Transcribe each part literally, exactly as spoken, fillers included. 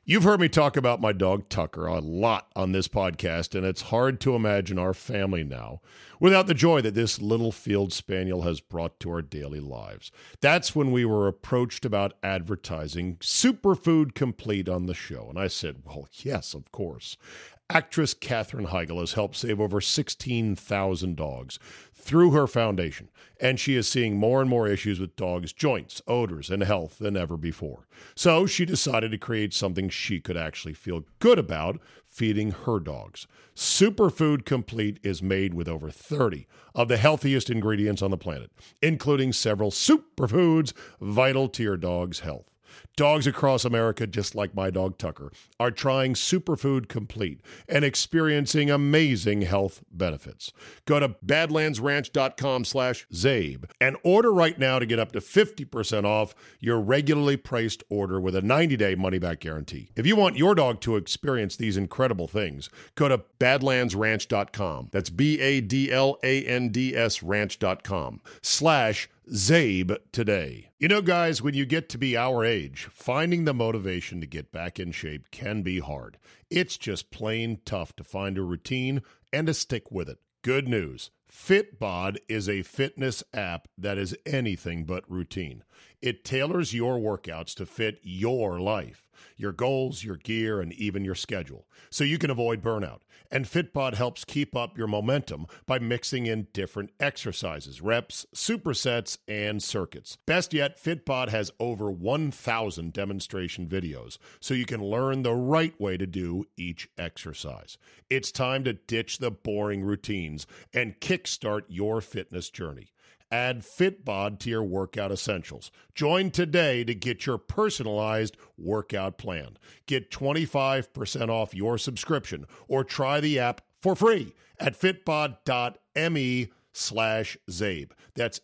You've heard me talk about my dog Tucker a lot on this podcast, and it's hard to imagine our family now without the joy that this little field spaniel has brought to our daily lives. That's when we were approached about advertising Superfood Complete on the show, and I said, well, yes, of course. Actress Katherine Heigl has helped save over sixteen thousand dogs through her foundation, and she is seeing more and more issues with dogs' joints, odors, and health than ever before. So she decided to create something she could actually feel good about feeding her dogs. Superfood Complete is made with over thirty of the healthiest ingredients on the planet, including several superfoods vital to your dog's health. Dogs across America, just like my dog Tucker, are trying Superfood Complete and experiencing amazing health benefits. Go to badlandsranch.com slash Zabe and order right now to get up to fifty percent off your regularly priced order with a ninety-day money-back guarantee. If you want your dog to experience these incredible things, go to badlands ranch dot com. That's B A D L A N D S ranch.com slash Zabe today. You know, guys, when you get to be our age, finding the motivation to get back in shape can be hard. It's just plain tough to find a routine and to stick with it. Good news. Fitbod is a fitness app that is anything but routine. It tailors your workouts to fit your life, your goals, your gear, and even your schedule, so you can avoid burnout. And Fitbod helps keep up your momentum by mixing in different exercises, reps, supersets, and circuits. Best yet, Fitbod has over one thousand demonstration videos, so you can learn the right way to do each exercise. It's time to ditch the boring routines and kickstart your fitness journey. Add Fitbod to your workout essentials. Join today to get your personalized workout plan. Get twenty-five percent off your subscription or try the app for free at fitbod.me slash Zabe. That's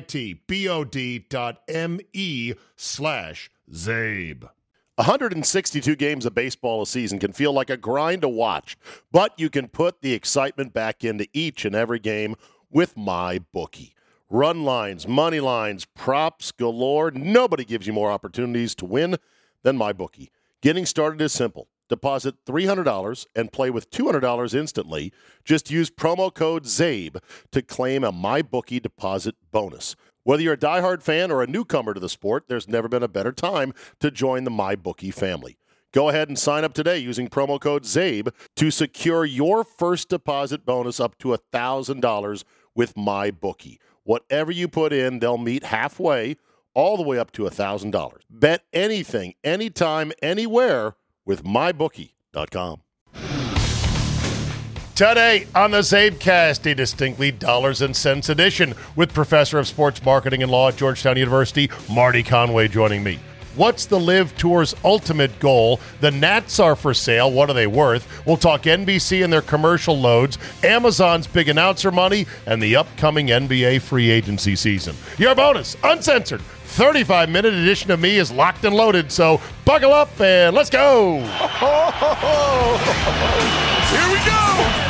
F-I-T-B-O-D dot M-E slash Zabe. one hundred sixty-two games of baseball a season can feel like a grind to watch, but you can put the excitement back into each and every game with MyBookie. Run lines, money lines, props galore. Nobody gives you more opportunities to win than MyBookie. Getting started is simple. Deposit three hundred dollars and play with two hundred dollars instantly. Just use promo code ZABE to claim a MyBookie deposit bonus. Whether you're a diehard fan or a newcomer to the sport, there's never been a better time to join the MyBookie family. Go ahead and sign up today using promo code ZABE to secure your first deposit bonus up to one thousand dollars with MyBookie. Whatever you put in, they'll meet halfway, all the way up to one thousand dollars. Bet anything, anytime, anywhere with my bookie dot com. Today on the Zabecast, a distinctly dollars and cents edition with Professor of Sports Marketing and Law at Georgetown University, Marty Conway, joining me. What's the Live Tour's ultimate goal? The Nats are for sale. What are they worth? We'll talk N B C and their commercial loads, Amazon's big announcer money, and the upcoming N B A free agency season. Your bonus, uncensored, thirty-five minute edition of me is locked and loaded, so buckle up and let's go. Here we go.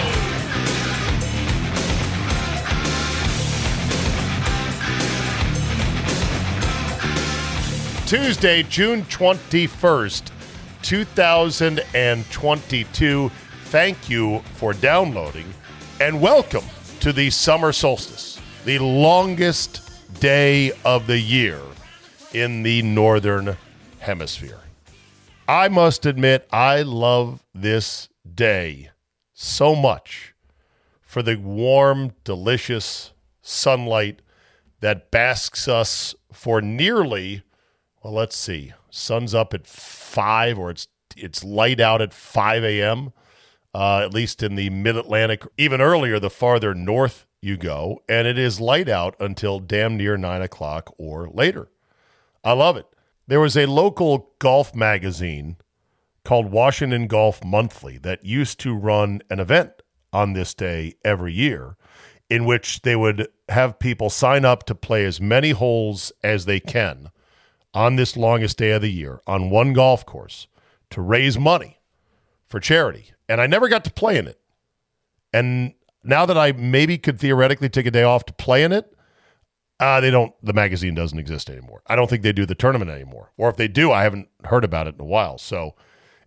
Tuesday, June twenty-first, two thousand twenty-two. Thank you for downloading, and welcome to the summer solstice, the longest day of the year in the northern hemisphere. I must admit, I love this day so much for the warm, delicious sunlight that basks us for nearly, well, let's see, sun's up at five, or it's it's light out at five a.m., uh, at least in the mid-Atlantic, even earlier the farther north you go, and it is light out until damn near nine o'clock or later. I love it. There was a local golf magazine called Washington Golf Monthly that used to run an event on this day every year in which they would have people sign up to play as many holes as they can on this longest day of the year on one golf course to raise money for charity. And I never got to play in it. And now that I maybe could theoretically take a day off to play in it, uh, they don't, the magazine doesn't exist anymore. I don't think they do the tournament anymore. Or if they do, I haven't heard about it in a while. So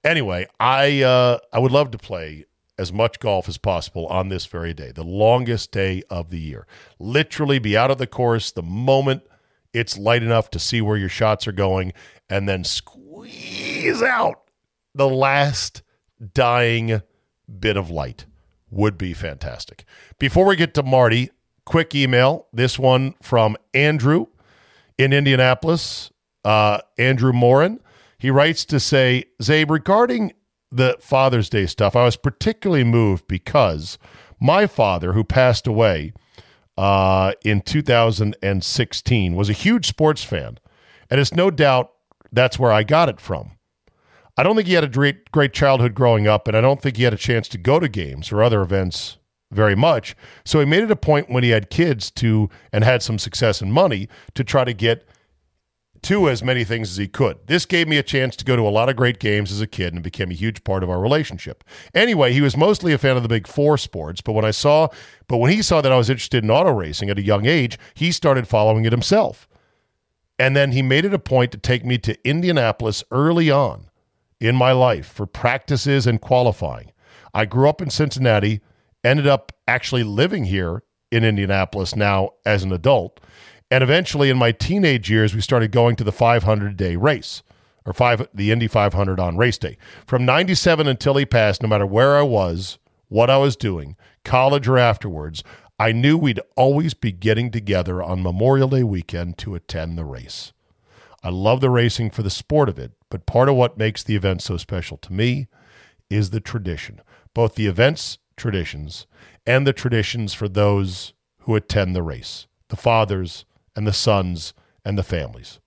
Anyway, I uh, I would love to play as much golf as possible on this very day, the longest day of the year. Literally be out of the course the moment it's light enough to see where your shots are going, and then squeeze out the last dying bit of light. Would be fantastic. Before we get to Marty, quick email. This one from Andrew in Indianapolis. Uh, Andrew Morin. He writes to say, Zabe, regarding the Father's Day stuff, I was particularly moved because my father, who passed away uh, in two thousand sixteen, was a huge sports fan. And it's no doubt that's where I got it from. I don't think he had a great, great childhood growing up, and I don't think he had a chance to go to games or other events very much. So he made it a point when he had kids to and had some success and money to try to get to as many things as he could. This gave me a chance to go to a lot of great games as a kid and became a huge part of our relationship. Anyway, he was mostly a fan of the big four sports, but when I saw, but when he saw that I was interested in auto racing at a young age, he started following it himself. And then he made it a point to take me to Indianapolis early on in my life for practices and qualifying. I grew up in Cincinnati, ended up actually living here in Indianapolis now as an adult. And eventually in my teenage years, we started going to the five hundred day race, or five the Indy five hundred on race day. From ninety-seven until he passed, no matter where I was, what I was doing, college or afterwards, I knew we'd always be getting together on Memorial Day weekend to attend the race. I love the racing for the sport of it, but part of what makes the event so special to me is the tradition, both the event's traditions and the traditions for those who attend the race, the fathers and the sons and the families.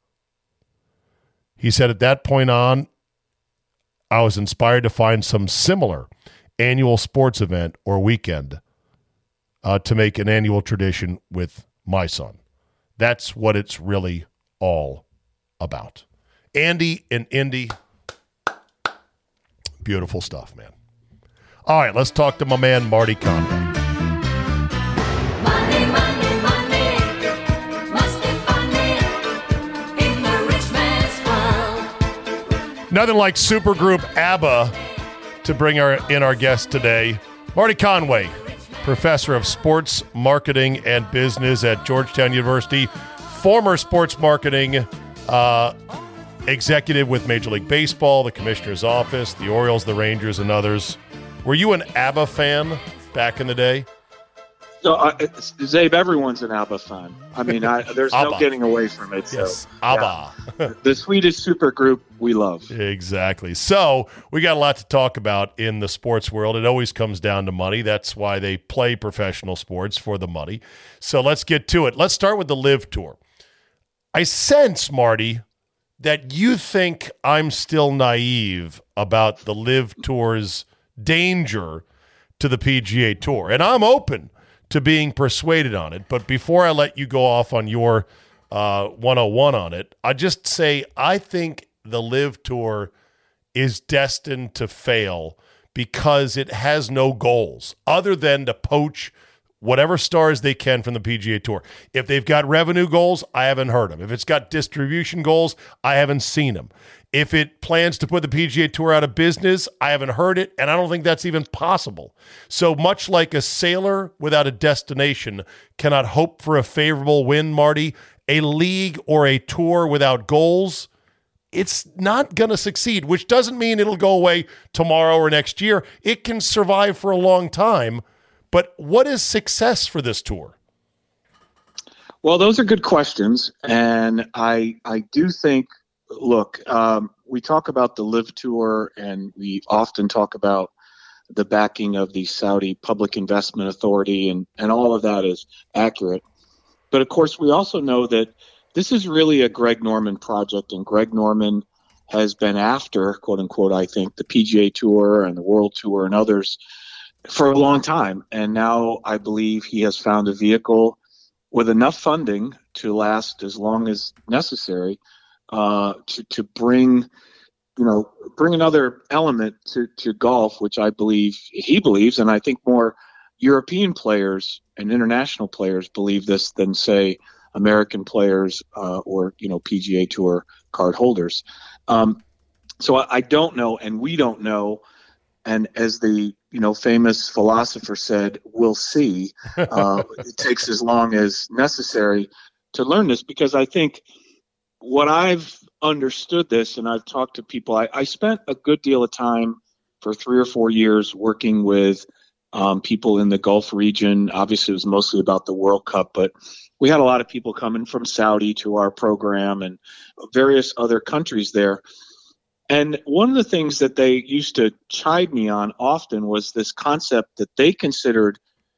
He said at that point on, I was inspired to find some similar annual sports event or weekend uh, to make an annual tradition with my son. That's what it's really all about. Andy and Indy, beautiful stuff, man. All right, let's talk to my man, Marty Conway. Money, money, money, must be funny in the rich man's world. Nothing like supergroup ABBA to bring our in our guest today. Marty Conway, professor of sports marketing and business at Georgetown University, former sports marketing uh, executive with Major League Baseball, the commissioner's office, the Orioles, the Rangers, and others. Were you an ABBA fan back in the day? So, uh, Zabe, everyone's an ABBA fan. I mean, I, there's ABBA. no getting away from it. So, Yes, ABBA. yeah. The Swedish supergroup we love. Exactly. So we got a lot to talk about in the sports world. It always comes down to money. That's why they play professional sports, for the money. So let's get to it. Let's start with the LIV Tour. I sense, Marty, that you think I'm still naive about the LIV Tour's danger to the P G A Tour. And I'm open to being persuaded on it. But before I let you go off on your uh, one oh one on it, I just say I think the LIV Tour is destined to fail because it has no goals other than to poach whatever stars they can from the P G A Tour. If they've got revenue goals, I haven't heard them. If it's got distribution goals, I haven't seen them. If it plans to put the P G A Tour out of business, I haven't heard it, and I don't think that's even possible. So much like a sailor without a destination cannot hope for a favorable wind, Marty, a league or a tour without goals, it's not going to succeed, which doesn't mean it'll go away tomorrow or next year. It can survive for a long time. But what is success for this tour? Well, those are good questions. And I I do think, look, um, we talk about the LIV Tour, and we often talk about the backing of the Saudi Public Investment Authority, and, and all of that is accurate. But, of course, we also know that this is really a Greg Norman project, and Greg Norman has been after, quote unquote, I think, the P G A Tour and the World Tour and others for a long time. And now I believe he has found a vehicle with enough funding to last as long as necessary uh, to, to bring, you know, bring another element to, to golf, which I believe he believes. And I think more European players and international players believe this than, say, American players uh, or, you know, P G A Tour card holders. Um, So I, I don't know, and we don't know. And as the you know famous philosopher said, we'll see. Uh, it takes as long as necessary to learn this, because I think what I've understood this, and I've talked to people, I, I spent a good deal of time for three or four years working with um, people in the Gulf region. Obviously, it was mostly about the World Cup, but we had a lot of people coming from Saudi to our program and various other countries there. And one of the things that they used to chide me on often was this concept that they considered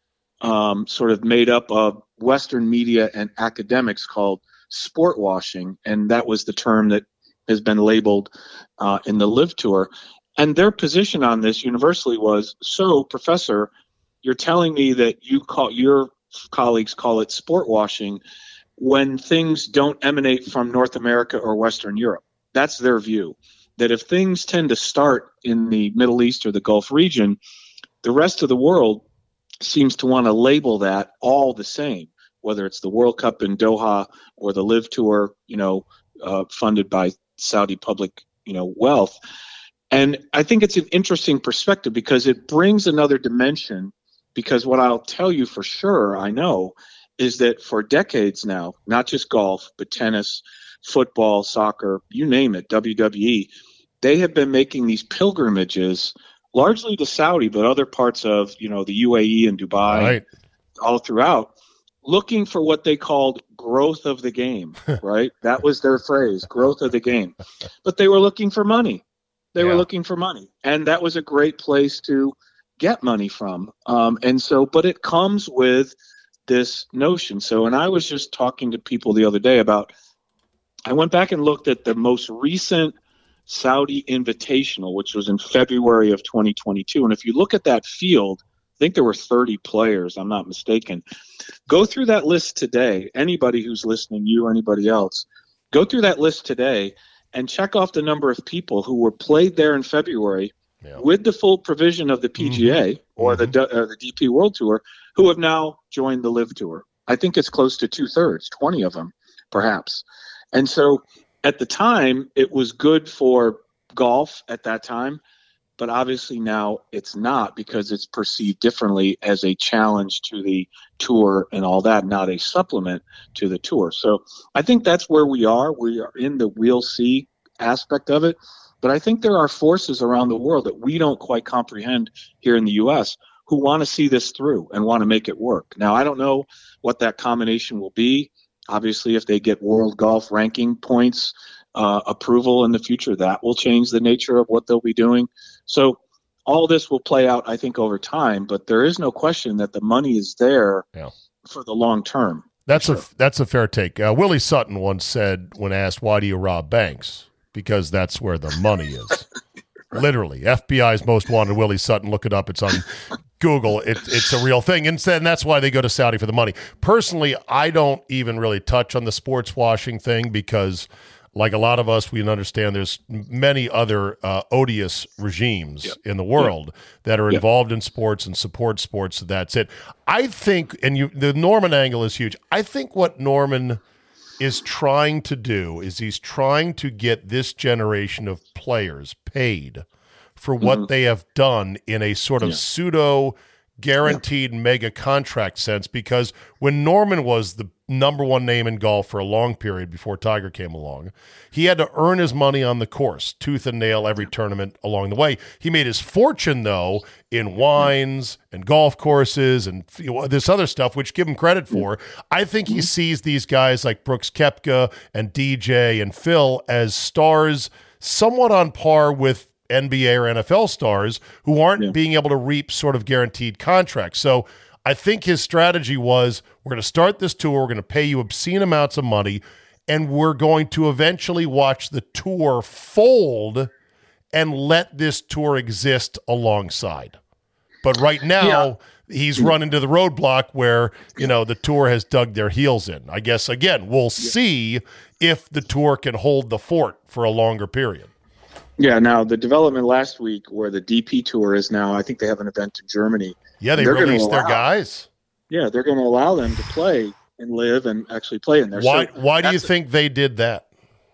um, sort of made up of Western media and academics called sport washing. And that was the term that has been labeled uh, in the Live Tour. And their position on this universally was, so, Professor, you're telling me that you call your colleagues call it sport washing when things don't emanate from North America or Western Europe. That's their view. That if things tend to start in the Middle East or the Gulf region, the rest of the world seems to want to label that all the same, whether it's the World Cup in Doha or the Live Tour, you know, uh, funded by Saudi public, you know, wealth. And I think it's an interesting perspective because it brings another dimension, because what I'll tell you for sure, I know, is that for decades now, not just golf, but tennis, football, soccer, you name it, W W E, they have been making these pilgrimages, largely to Saudi, but other parts of, you know, the U A E and Dubai, Right. all throughout, looking for what they called growth of the game, right? That was their phrase, growth of the game. But they were looking for money. They Yeah. were looking for money. And that was a great place to get money from. Um, and so, but it comes with this notion. So, and I was just talking to people the other day about, I went back and looked at the most recent Saudi Invitational, which was in February of twenty twenty-two. And if you look at that field, I think there were thirty players, I'm not mistaken. Go through that list today. Anybody who's listening, you or anybody else, go through that list today and check off the number of people who were played there in February Yeah. with the full provision of the P G A or the D- uh, the D P World Tour, who have now joined the Live Tour. I think it's close to two-thirds, twenty of them, perhaps. And so at the time, it was good for golf at that time, but obviously now it's not, because it's perceived differently as a challenge to the tour and all that, not a supplement to the tour. So I think that's where we are. We are in the we'll see aspect of it. But I think there are forces around the world that we don't quite comprehend here in the U S who want to see this through and want to make it work. Now, I don't know what that combination will be. Obviously, if they get world golf ranking points uh, approval in the future, that will change the nature of what they'll be doing. So all this will play out, I think, over time. But there is no question that the money is there Yeah. for the long term. That's a that's a fair take. Uh, Willie Sutton once said, when asked, "Why do you rob banks?" Because that's where the money is. Literally, F B I's most wanted Willie Sutton. Look it up. It's on Google. It, it's a real thing, and, and that's why they go to Saudi for the money. Personally, I don't even really touch on the sports washing thing because, like a lot of us, we understand there's many other uh, odious regimes Yep. in the world yep. that are Yep. involved in sports and support sports. So that's it. I think, and you, the Norman angle is huge. I think what Norman is trying to do is he's trying to get this generation of players paid for what mm-hmm. they have done in a sort of yeah. pseudo guaranteed yeah. mega contract sense, because when Norman was the number one name in golf for a long period before Tiger came along, he had to earn his money on the course, tooth and nail every tournament along the way. He made his fortune, though, in wines and golf courses and you know, this other stuff, which give him credit for. I think he sees these guys like Brooks Koepka and D J and Phil as stars somewhat on par with N B A or N F L stars who aren't yeah. being able to reap sort of guaranteed contracts. So I think his strategy was, we're going to start this tour, we're going to pay you obscene amounts of money, and we're going to eventually watch the tour fold and let this tour exist alongside. But right now, yeah. he's run into the roadblock where, you know, the tour has dug their heels in. I guess, again, we'll see if the tour can hold the fort for a longer period. Yeah, now the development last week where the D P Tour is now, I think they have an event in Germany. Yeah, they released their guys. Yeah, they're going to allow them to play and live and actually play in there. Why, so why do you think they did that?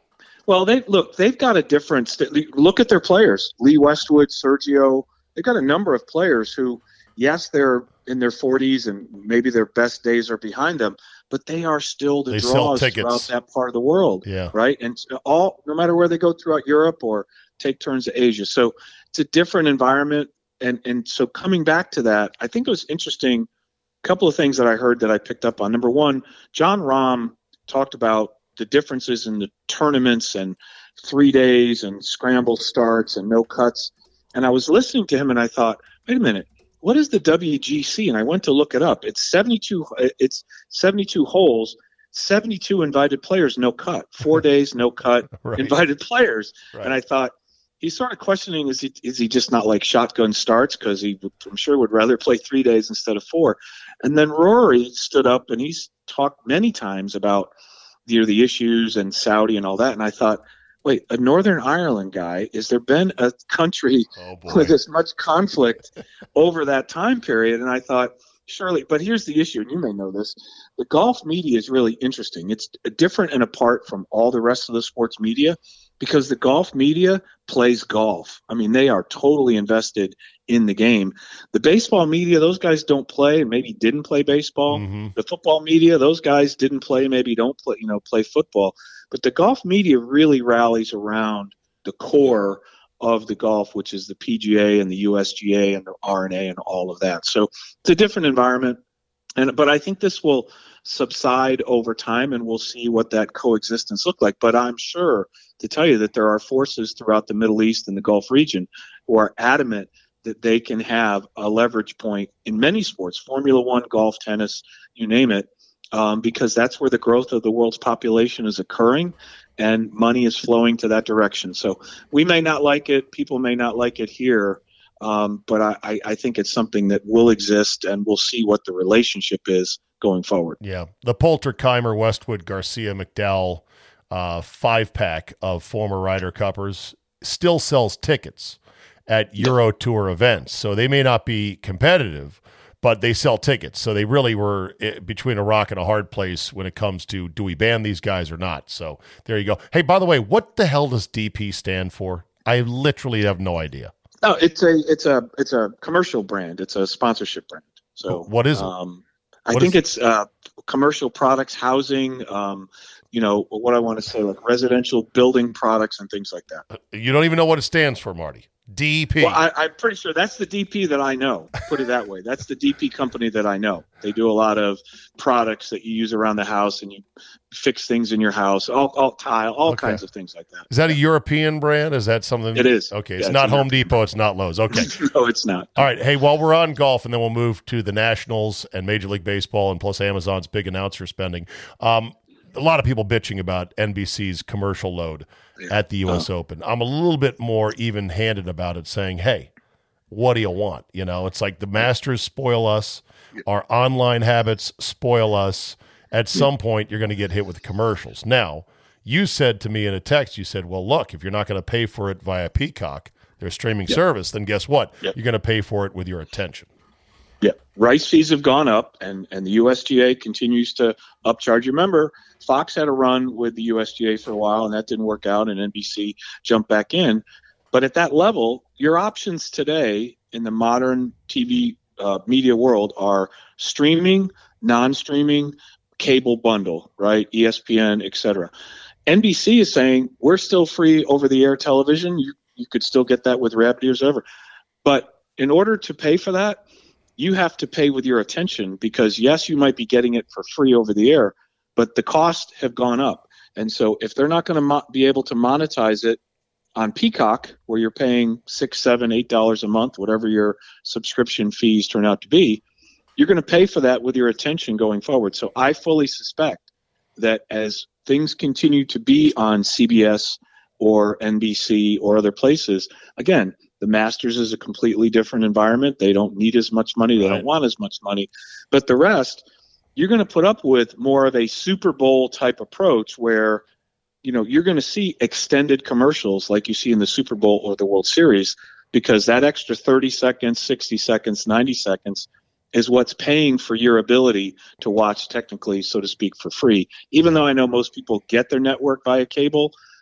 Well, they look. They've got a difference. Look at their players: Lee Westwood, Sergio. They've got a number of players who, yes, they're in their forties and maybe their best days are behind them, but they are still the They sell draws throughout tickets. that part of the world. Yeah. Right. And all, no matter where they go throughout Europe or take turns to Asia. So it's a different environment. And, and so coming back to that, I think it was interesting. A couple of things that I heard that I picked up on. Number one, John Rahm talked about the differences in the tournaments and three days and scramble starts and no cuts. And I was listening to him and I thought, wait a minute, what is the W G C? And I went to look it up. It's seventy-two. It's seventy-two holes, seventy-two invited players, no cut. Four days, no cut, Right. invited players. Right. And I thought he's sort of questioning: is he is he just not like shotgun starts? Because he, I'm sure, would rather play three days instead of four. And then Rory stood up and he's talked many times about you know, the issues and Saudi and all that. And I thought, wait, a Northern Ireland guy, has there been a country Oh, boy. with as much conflict over that time period? And I thought, surely, but here's the issue, and you may know this. The golf media is really interesting. It's different and apart from all the rest of the sports media because the golf media plays golf. I mean, they are totally invested in the game. The baseball media, those guys don't play and maybe didn't play baseball. Mhm. The football media, those guys didn't play, maybe don't play, you know, play football. But the golf media really rallies around the core of the golf, which is the P G A and the U S G A and the R N A and all of that. So it's a different environment. And but I think this will subside over time and we'll see what that coexistence look like. But I'm sure to tell you that there are forces throughout the Middle East and the Gulf region who are adamant that they can have a leverage point in many sports, Formula One, golf, tennis, you name it, um, because that's where the growth of the world's population is occurring and money is flowing to that direction. So we may not like it, people may not like it here, um, but I, I, I think it's something that will exist and we'll see what the relationship is going forward. Yeah. The Poulter, Keimer, Westwood, Garcia, McDowell uh, five pack of former Ryder Cuppers still sells tickets at Euro Tour events. So they may not be competitive, but they sell tickets. So they really were eh, between a rock and a hard place when it comes to do we ban these guys or not. So there you go. Hey, by the way, what the hell does D P stand for? I literally have no idea. No, it's a it's a it's a commercial brand. It's a sponsorship brand. So What is it? Um, I What think is- it's uh, commercial products, housing. Um, you know what I want to say, like residential building products and things like that. You don't even know what it stands for, Marty. D P. Well, I, I'm pretty sure that's the D P that I know. Put it that way. That's the D P company that I know. They do a lot of products that you use around the house, and you fix things in your house, all, all tile, all Okay. kinds of things like that. Is that a European brand? Is that something? It is. Okay, Yeah, it's it's not a Home Depot. It's not Lowe's. Okay. No, it's not. All right. Hey, while we're on golf, and then we'll move to the Nationals and Major League Baseball, and plus Amazon's big announcer spending. Um, a lot of people bitching about N B C's commercial load at the U S Uh-huh. Open. I'm a little bit more even-handed about it, saying, "Hey, what do you want?" You know, it's like the Masters spoil us, our online habits spoil us. At some point, you're going to get hit with commercials. Now, you said to me in a text, you said, "Well, look, if you're not going to pay for it via Peacock, their streaming service, then guess what? Yep. You're going to pay for it with your attention." Yeah, rights fees have gone up, and, and the U S G A continues to upcharge. You remember, Fox had a run with the U S G A for a while, and that didn't work out, and N B C jumped back in. But at that level, your options today in the modern T V uh, media world are streaming, non-streaming, cable bundle, right? E S P N, et cetera. N B C is saying, we're still free over-the-air television. You, you could still get that with Rapid Ears over. But in order to pay for that, you have to pay with your attention because, yes, you might be getting it for free over the air, but the costs have gone up. And so if they're not going to mo- be able to monetize it on Peacock, where you're paying six, seven, eight dollars a month, whatever your subscription fees turn out to be, you're going to pay for that with your attention going forward. So I fully suspect that as things continue to be on C B S or N B C or other places, again, the Masters is a completely different environment. They don't need as much money. They Right. don't want as much money. But the rest, you're going to put up with more of a Super Bowl type approach where, you know, you're going to see extended commercials like you see in the Super Bowl or the World Series, because that extra thirty seconds, sixty seconds, ninety seconds is what's paying for your ability to watch technically, so to speak, for free. Even though I know most people get their network via cable,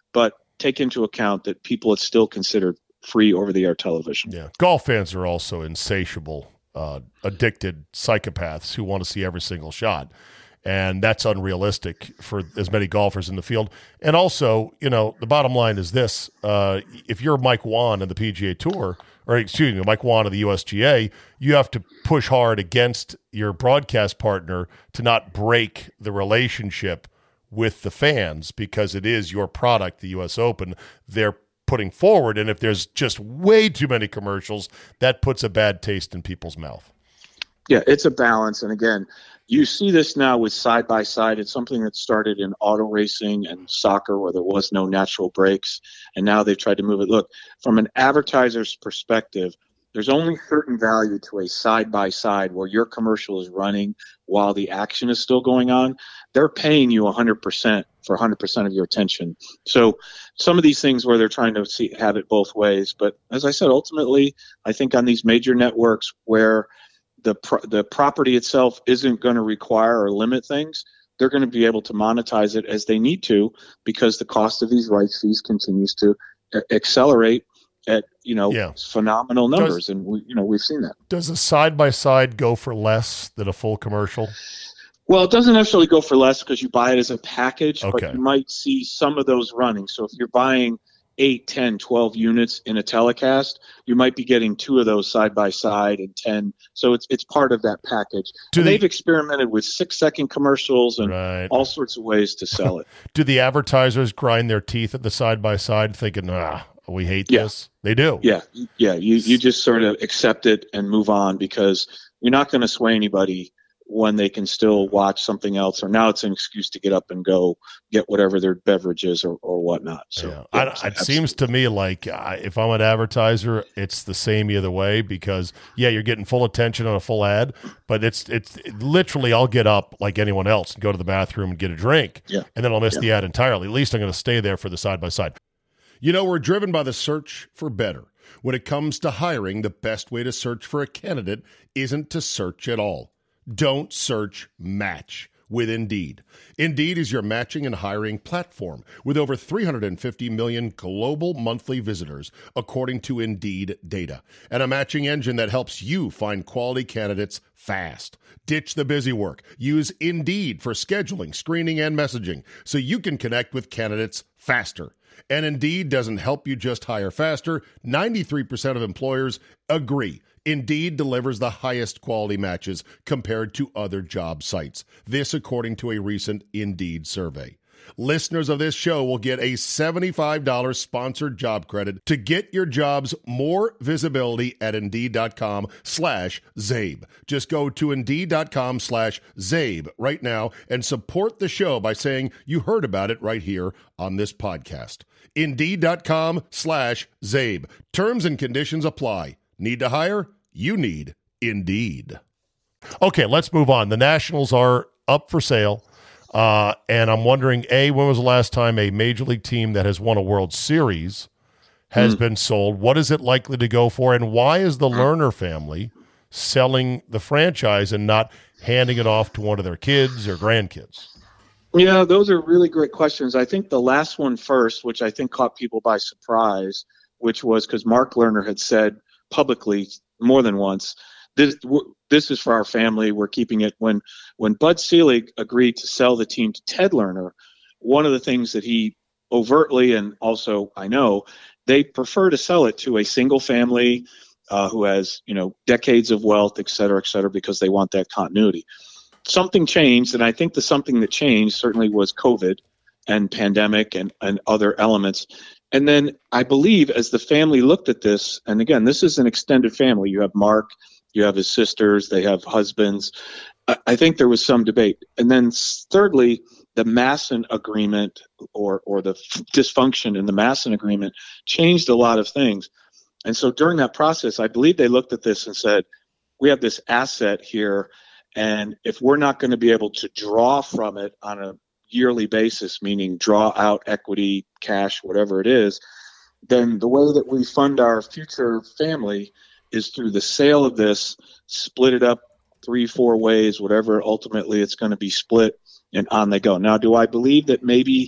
but take into account that people it's still considered free over-the-air television. Yeah, golf fans are also insatiable, uh, addicted psychopaths who want to see every single shot. And that's unrealistic for as many golfers in the field. And also, you know, the bottom line is this. Uh, if you're Mike Wan of the P G A Tour, or excuse me, Mike Wan of the U S G A, you have to push hard against your broadcast partner to not break the relationship with the fans because it is your product, the U S Open, they're putting forward. And if there's just way too many commercials, that puts a bad taste in people's mouth. Yeah, it's a balance. And again, you see this now with side-by-side. It's something that started in auto racing and soccer where there was no natural breaks, and now they've tried to move it. Look, from an advertiser's perspective, there's only certain value to a side-by-side where your commercial is running while the action is still going on. They're paying you one hundred percent for one hundred percent of your attention. So some of these things where they're trying to see, have it both ways. But as I said, ultimately, I think on these major networks where the pro- the property itself isn't going to require or limit things, they're going to be able to monetize it as they need to because the cost of these rights fees continues to a- accelerate at, you know, Yeah. phenomenal numbers. Does- and we, you know, we've seen that. Does a side-by-side go for less than a full commercial? Well, it doesn't necessarily go for less because you buy it as a package, Okay. but you might see some of those running. So if you're buying eight, ten, twelve units in a telecast, you might be getting two of those side by side and ten. So it's it's part of that package. Do And they- they've experimented with six second commercials and Right. all sorts of ways to sell it. Do the advertisers grind their teeth at the side-by-side thinking, ah, we hate Yeah. this? They do. Yeah, yeah. You you just sort of accept it and move on because you're not going to sway anybody when they can still watch something else, or now it's an excuse to get up and go get whatever their beverage is or, or whatnot. So Yeah. yeah, I, it absolutely. seems to me like uh, if I'm an advertiser, it's the same either way because, yeah, you're getting full attention on a full ad, but it's it's it, literally I'll get up like anyone else and go to the bathroom and get a drink, Yeah. and then I'll miss Yeah. the ad entirely. At least I'm going to stay there for the side-by-side. You know, we're driven by the search for better. When it comes to hiring, the best way to search for a candidate isn't to search at all. Don't search, match with Indeed. Indeed is your matching and hiring platform with over three hundred fifty million global monthly visitors, according to Indeed data, and a matching engine that helps you find quality candidates fast. Ditch the busy work. Use Indeed for scheduling, screening, and messaging so you can connect with candidates faster. And Indeed doesn't help you just hire faster. ninety-three percent of employers agree. Indeed delivers the highest quality matches compared to other job sites. This according to a recent Indeed survey. Listeners of this show will get a seventy-five dollars sponsored job credit to get your jobs more visibility at Indeed.com slash Zabe. Just go to Indeed.com slash Zabe right now and support the show by saying you heard about it right here on this podcast. Indeed.com slash Zabe. Terms and conditions apply. Need to hire? You need Indeed. Okay, let's move on. The Nationals are up for sale. Uh, and I'm wondering, A, when was the last time a major league team that has won a World Series has been sold? What is it likely to go for? And why is the Lerner family selling the franchise and not handing it off to one of their kids or grandkids? Yeah, those are really great questions. I think the last one first, which I think caught people by surprise, which was because Mark Lerner had said publicly more than once, this this is for our family. We're keeping it. When when Bud Selig agreed to sell the team to Ted Lerner, one of the things that he overtly and also I know they prefer to sell it to a single family uh, who has you know decades of wealth, et cetera, et cetera, because they want that continuity. Something changed, and I think the something that changed certainly was COVID and pandemic and, and other elements. And then I believe as the family looked at this, and again, this is an extended family. You have Mark, you have his sisters, they have husbands. I, I think there was some debate. And then thirdly, the Masson agreement or or the f- dysfunction in the Masson agreement changed a lot of things. And so during that process, I believe they looked at this and said, we have this asset here, and if we're not going to be able to draw from it on a yearly basis, meaning draw out equity, cash, whatever it is, then the way that we fund our future family is through the sale of this, split it up three, four ways, whatever ultimately it's going to be split, and on they go. Now, do I believe that maybe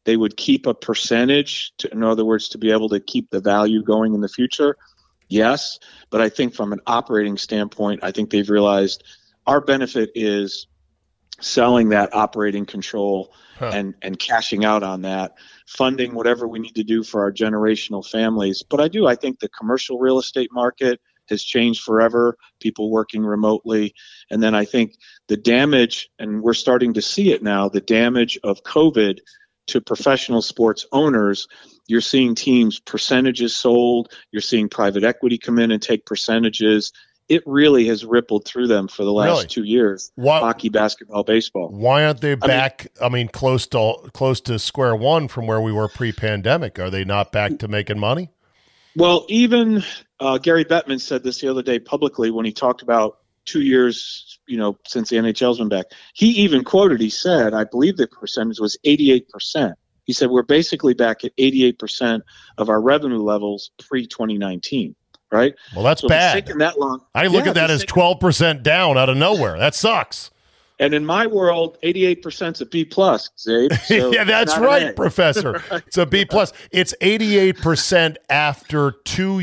they would keep a percentage, to, in other words, to be able to keep the value going in the future? Yes. But I think from an operating standpoint, I think they've realized our benefit is selling that operating control huh. and, and cashing out on that, funding whatever we need to do for our generational families. But I do, I think the commercial real estate market has changed forever, people working remotely. And then I think the damage, and we're starting to see it now, the damage of COVID to professional sports owners. You're seeing teams percentages sold. You're seeing private equity come in and take percentages. It really has rippled through them for the last really? two years. Why, hockey, basketball, baseball. Why aren't they back? I mean, I mean, mean, close to close to square one from where we were pre-pandemic. Are they not back to making money? Well, even uh, Gary Bettman said this the other day publicly when he talked about two years, you know, since the N H L's been back. He even quoted, he said, I believe the percentage was eighty-eight percent. He said, we're basically back at eighty-eight percent of our revenue levels pre twenty nineteen, right? Well, that's so bad. It's taken that long. I look yeah, at that as twelve percent down out of nowhere. That sucks. And in my world, eighty-eight percent is a B plus, Zabe. So yeah, that's right, Professor. right. It's a B plus. It's eighty-eight percent after two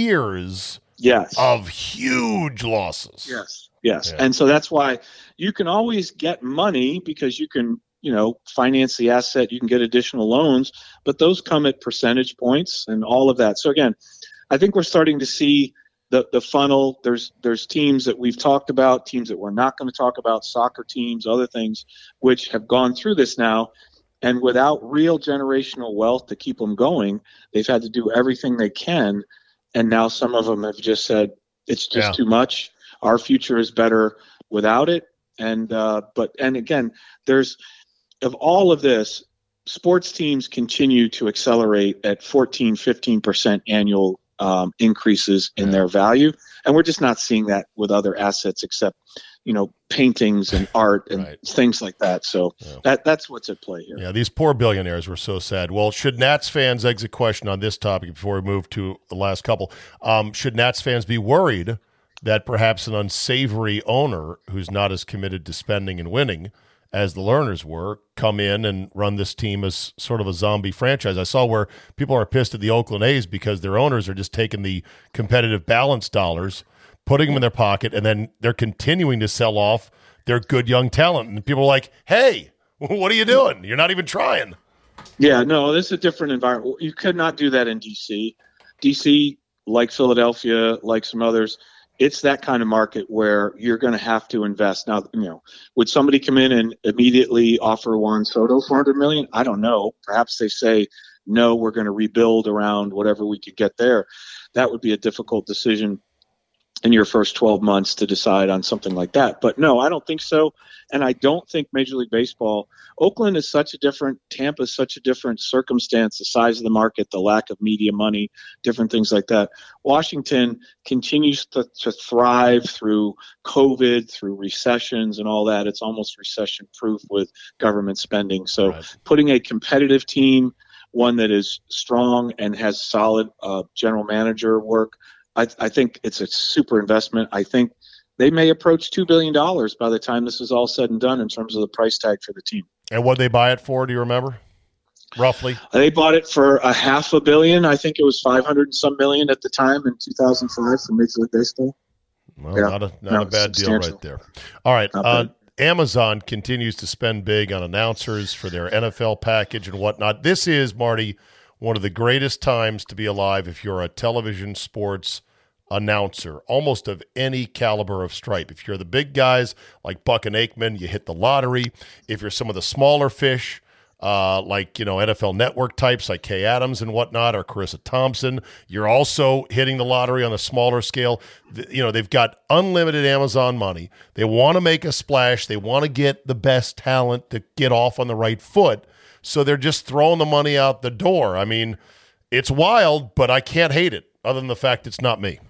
years yes. of huge losses. Yes, yes. Yeah. And so that's why you can always get money because you can, you know, finance the asset. You can get additional loans, but those come at percentage points and all of that. So again, I think we're starting to see the the funnel. There's there's teams that we've talked about, teams that we're not going to talk about, soccer teams, other things, which have gone through this now. And without real generational wealth to keep them going, they've had to do everything they can. And now some of them have just said, it's just yeah. too much. Our future is better without it. And uh, but and again, there's of all of this, sports teams continue to accelerate at fourteen, fifteen percent annual um, increases in yeah. their value. And we're just not seeing that with other assets except, you know, paintings and art and right. things like that. So yeah. that that's what's at play here. Yeah, these poor billionaires were so sad. Well, should Nats fans, exit question on this topic before we move to the last couple, um, should Nats fans be worried that perhaps an unsavory owner who's not as committed to spending and winning as the Lerners were, come in and run this team as sort of a zombie franchise? I saw where people are pissed at the Oakland A's because their owners are just taking the competitive balance dollars, putting them in their pocket, and then they're continuing to sell off their good young talent. And people are like, hey, what are you doing? You're not even trying. Yeah, no, this is a different environment. You could not do that in D C. D C, like Philadelphia, like some others, it's that kind of market where you're going to have to invest. Now, you know, would somebody come in and immediately offer Juan Soto four hundred million dollars? I don't know. Perhaps they say, no, we're going to rebuild around whatever we could get there. That would be a difficult decision in your first twelve months to decide on something like that. But no, I don't think so. And I don't think Major League Baseball, Oakland is such a different, Tampa is such a different circumstance, the size of the market, the lack of media money, different things like that. Washington continues to, to thrive through COVID, through recessions and all that. It's almost recession proof with government spending. So right. putting a competitive team, one that is strong and has solid uh, general manager work, I, I think it's a super investment. I think they may approach two billion dollars by the time this is all said and done in terms of the price tag for the team. And what they buy it for, do you remember? Roughly? They bought it for a half a billion. I think it was five hundred and some million at the time in two thousand five for Major League Baseball. Well, yeah. not a, not no, a bad deal right there. All right. Uh, Amazon continues to spend big on announcers for their N F L package and whatnot. This is, Marty, one of the greatest times to be alive if you're a television sports announcer, almost of any caliber of stripe. If you're the big guys like Buck and Aikman, you hit the lottery. If you're some of the smaller fish, uh, like, you know, N F L Network types like Kay Adams and whatnot, or Carissa Thompson, you're also hitting the lottery on a smaller scale. You know, they've got unlimited Amazon money. They want to make a splash. They want to get the best talent to get off on the right foot. So they're just throwing the money out the door. I mean, it's wild, but I can't hate it other than the fact it's not me.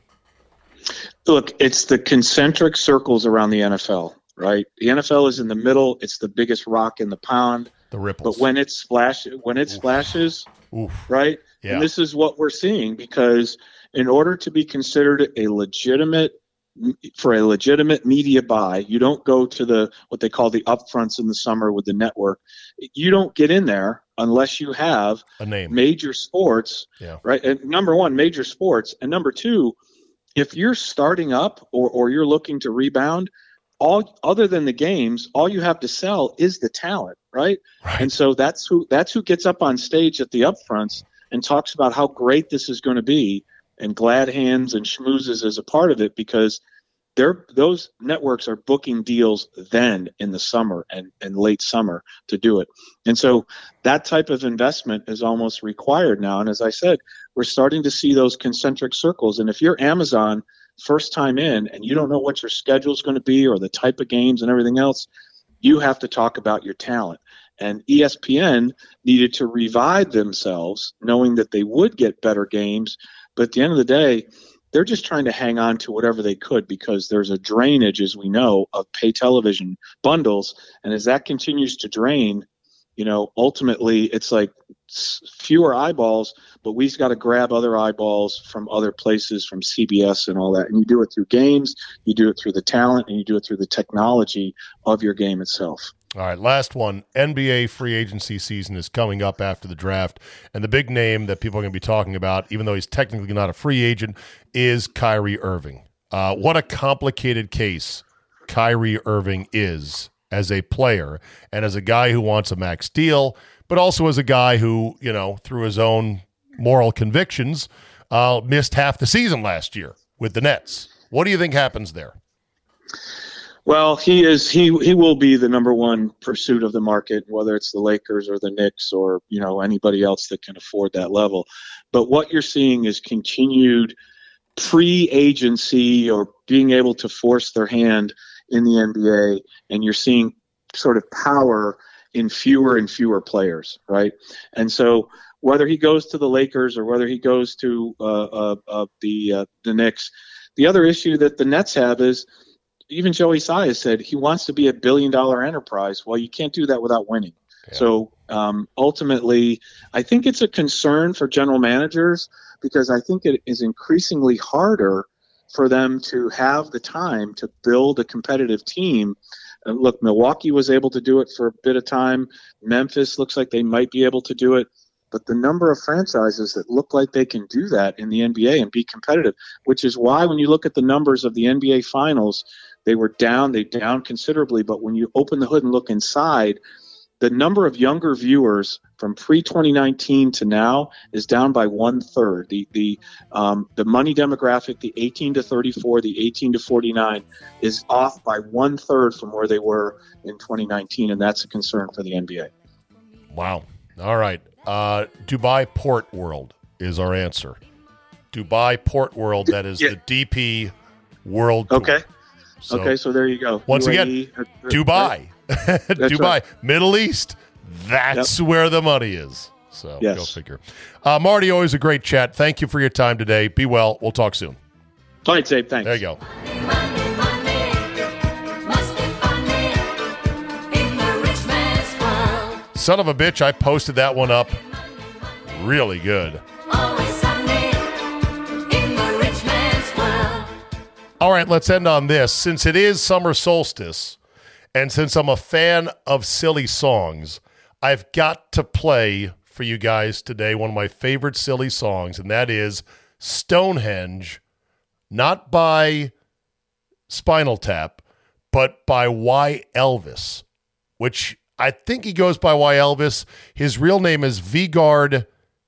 Look, it's the concentric circles around the N F L, right? The N F L is in the middle. It's the biggest rock in the pond. The ripples. But when it splash, when it Oof. splashes, Oof. right? Yeah. And this is what we're seeing, because in order to be considered a legitimate, for a legitimate media buy, you don't go to the what they call the upfronts in the summer with the network. You don't get in there unless you have A name. major sports, Yeah. right? And number one, major sports. And number two, if you're starting up or, or you're looking to rebound, all other than the games, all you have to sell is the talent, right? Right. And so that's who that's who gets up on stage at the upfronts and talks about how great this is going to be, and Glad Hands and Schmoozes is a part of it, because they're those networks are booking deals then in the summer and, and late summer to do it. And so that type of investment is almost required now. And as I said, we're starting to see those concentric circles. And if you're Amazon first time in and you don't know what your schedule is going to be or the type of games and everything else, you have to talk about your talent. And E S P N needed to revive themselves, knowing that they would get better games. But at the end of the day, they're just trying to hang on to whatever they could, because there's a drainage, as we know, of pay television bundles. And as that continues to drain, you know, ultimately it's like fewer eyeballs, but we've got to grab other eyeballs from other places, from C B S and all that. And you do it through games, you do it through the talent, and you do it through the technology of your game itself. All right, last one. N B A free agency season is coming up after the draft, and the big name that people are going to be talking about, even though he's technically not a free agent, is Kyrie Irving. Uh, what a complicated case Kyrie Irving is as a player and as a guy who wants a max deal, but also as a guy who, you know, through his own moral convictions, uh, missed half the season last year with the Nets. What do you think happens there? Well, he is he he will be the number one pursuit of the market, whether it's the Lakers or the Knicks or, you know, anybody else that can afford that level. But what you're seeing is continued pre-agency or being able to force their hand in the N B A, and you're seeing sort of power in fewer and fewer players, right? And so whether he goes to the Lakers or whether he goes to uh, uh, uh, the uh, the Knicks, the other issue that the Nets have is, even Joey Tsai has said he wants to be a billion dollar enterprise. Well, you can't do that without winning. Yeah. So um, ultimately, I think it's a concern for general managers, because I think it is increasingly harder for them to have the time to build a competitive team. Uh, look, Milwaukee was able to do it for a bit of time. Memphis looks like they might be able to do it. But the number of franchises that look like they can do that in the N B A and be competitive, which is why when you look at the numbers of the N B A finals, they were down, they down considerably. But when you open the hood and look inside, the number of younger viewers from pre twenty nineteen to now is down by one third. The the um, the money demographic, the eighteen to thirty-four, the eighteen to forty-nine, is off by one third from where they were in twenty nineteen, and that's a concern for the N B A. Wow. All right. Uh, Dubai Port World is our answer. Dubai Port World, that is yeah. the D P World Tour. Okay. So, okay, so there you go. Once U A E, again, uh, Dubai. right? Dubai. Right. Middle East. That's Yep. where the money is. So Yes. go figure. Uh, Marty, always a great chat. Thank you for your time today. Be well. We'll talk soon. All right, Dave, thanks. There you go. Money, money, must be funny in the rich man's world. Son of a bitch, I posted that one up. Really good. Always sunny in the rich man's world. All right, let's end on this. Since it is summer solstice, and since I'm a fan of silly songs, I've got to play for you guys today one of my favorite silly songs, and that is Stonehenge, not by Spinal Tap, but by Y. Elvis, which I think he goes by Y. Elvis. His real name is Vigard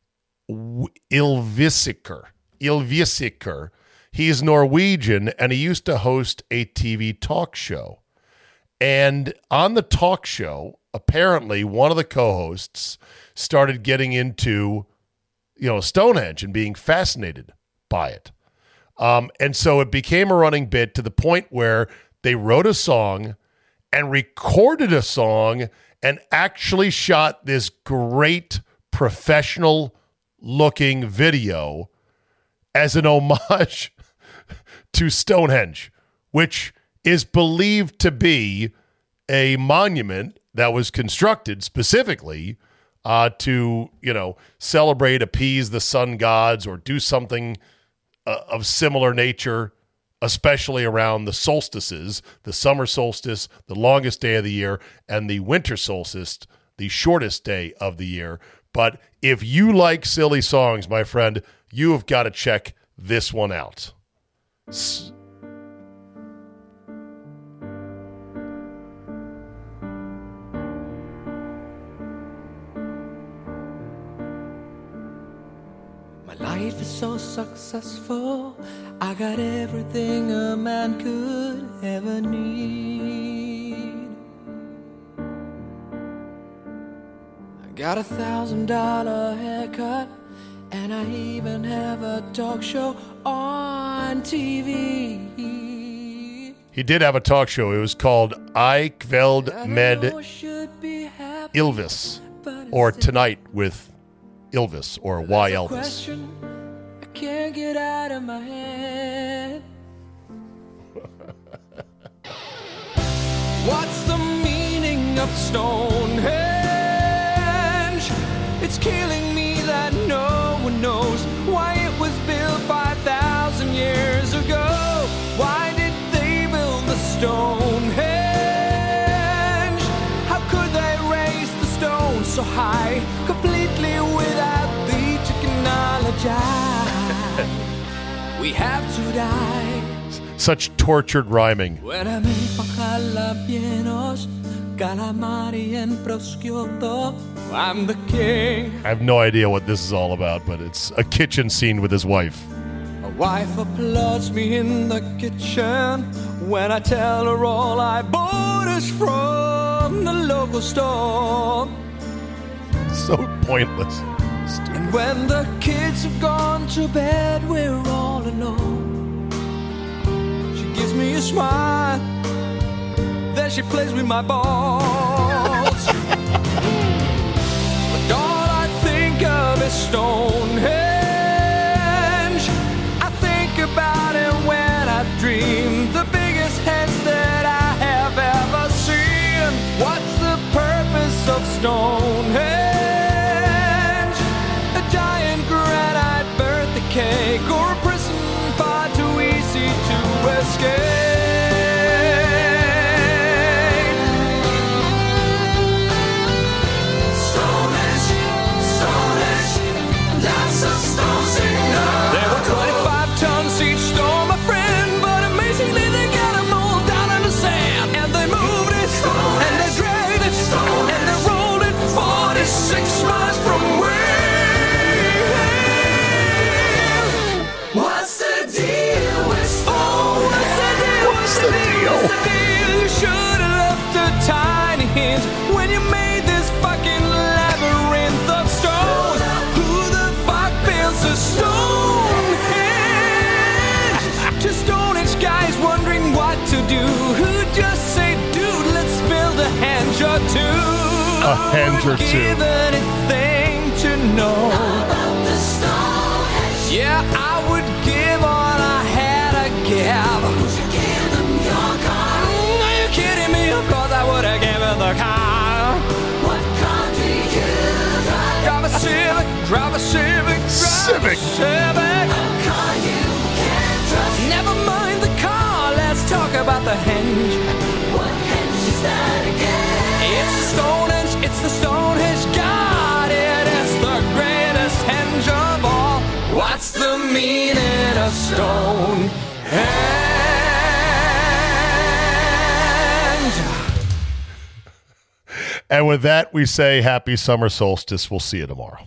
Ylvissaker. Ylvissaker. He is Norwegian, and he used to host a T V talk show. And on the talk show, apparently one of the co-hosts started getting into, you know, Stonehenge and being fascinated by it. Um, and so it became a running bit to the point where they wrote a song and recorded a song and actually shot this great professional-looking video as an homage to Stonehenge, which is believed to be a monument that was constructed specifically uh, to, you know, celebrate, appease the sun gods, or do something uh, of similar nature, especially around the solstices, the summer solstice, the longest day of the year, and the winter solstice, the shortest day of the year. But if you like silly songs, my friend, you have got to check this one out. S- My life is so successful. I got everything a man could ever need. I got a thousand dollar haircut, and I even have a talk show on T V. He did have a talk show. It was called I Kveld med Ylvis, or Tonight with Ylvis, or Why Elvis. Question I can't get out of my head. What's the meaning of Stonehenge? It's killing me that no one knows why it was built five thousand years ago. Why did they build the Stonehenge? How could they raise the stone so high, completely without the technology? We have to die. Such tortured rhyming. When I make jalapenos, calamari and prosciutto, I'm the king. I have no idea what this is all about, but it's a kitchen scene with his wife. My wife applauds me in the kitchen when I tell her all I bought is from the local store. So pointless. Stupid. And when the kids have gone to bed, we're all alone. She gives me a smile, then she plays with my balls. But all I think of is Stonehenge. I think about it when I dream, the biggest heads that I have ever seen. What's the purpose of Stonehenge? A giant granite birthday cake, or a prison far too easy to escape. There were twenty-five tons each stone, my friend, but amazingly they got them all down in the sand. And they moved it, and they dragged it, and they rolled it forty-six miles from where. What's the deal with Stone? What's the deal? What's the deal? What's the deal? You should have left a tiny hint when you made this fucking labyrinth of stones. Who the fuck builds a Stonehenge? To Stonehenge guys wondering what to do, who just say, dude, let's build a henge or two. A henge or I would two. give anything to know about the Stonehenge. Yeah, I would give all I had to give. Would you give them your car? Are you kidding me? Of course I would have given the car. What car do you drive? Drive a Civic, drive a Civic, drive Civic. a Civic. A car you can't trust. Never mind the car, let's talk about the henge. What henge is that again? It's the Stonehenge, it's the Stonehenge God. It is the greatest henge of all. What's the meaning of Stonehenge? And with that, we say happy summer solstice. We'll see you tomorrow.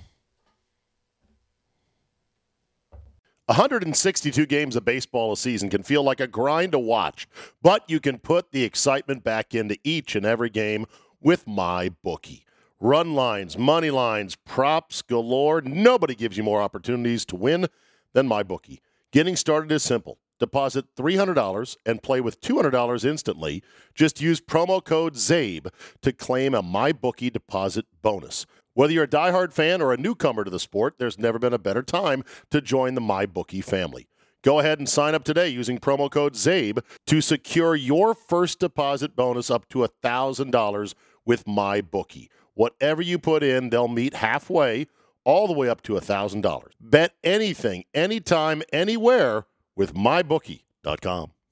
one hundred sixty-two games of baseball a season can feel like a grind to watch, but you can put the excitement back into each and every game with MyBookie. Run lines, money lines, props galore. Nobody gives you more opportunities to win than MyBookie. Getting started is simple. Deposit three hundred dollars and play with two hundred dollars instantly. Just use promo code ZABE to claim a MyBookie deposit bonus. Whether you're a diehard fan or a newcomer to the sport, there's never been a better time to join the MyBookie family. Go ahead and sign up today using promo code ZABE to secure your first deposit bonus up to one thousand dollars with MyBookie. Whatever you put in, they'll meet halfway, all the way up to one thousand dollars. Bet anything, anytime, anywhere with my bookie dot com.